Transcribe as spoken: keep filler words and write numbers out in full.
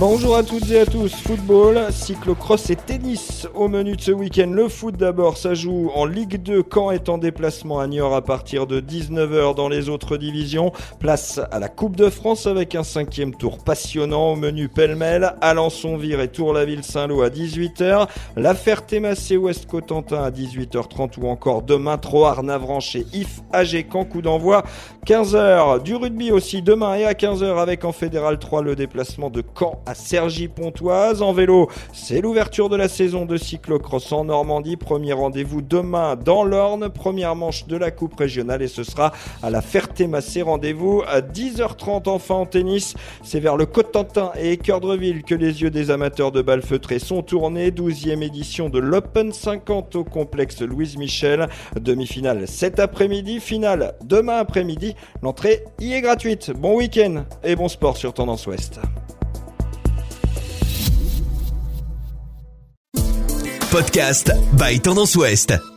Bonjour à toutes et à tous, football, cyclocross et tennis au menu de ce week-end. Le foot d'abord, ça joue en Ligue deux, Caen est en déplacement à Niort à partir de dix-neuf heures dans les autres divisions. Place à la Coupe de France avec un cinquième tour passionnant au menu pêle-mêle. Alençon-Vire et Tour-la-Ville-Saint-Lô à dix-huit heures. La Ferté-Massé-Ouest-Cotentin à dix-huit heures trente ou encore demain Troyes-Arnavranches et If Agécan, coup d'envoi quinze heures. Du rugby aussi demain et à quinze heures avec en Fédéral trois le déplacement de Caen à Cergy-Pontoise. En vélo, c'est l'ouverture de la saison de cyclocross en Normandie. Premier rendez-vous demain dans l'Orne, première manche de la coupe régionale et ce sera à la Ferté-Massé. Rendez-vous à dix heures trente. Enfin en tennis, c'est vers le Cotentin et Équeurdreville que les yeux des amateurs de balles feutrées sont tournés. douzième édition de l'Open cinquante au complexe Louise Michel. Demi-finale cet après-midi, finale demain après-midi. L'entrée y est gratuite. Bon week-end et bon sport sur Tendance Ouest. Podcast by Tendance Ouest.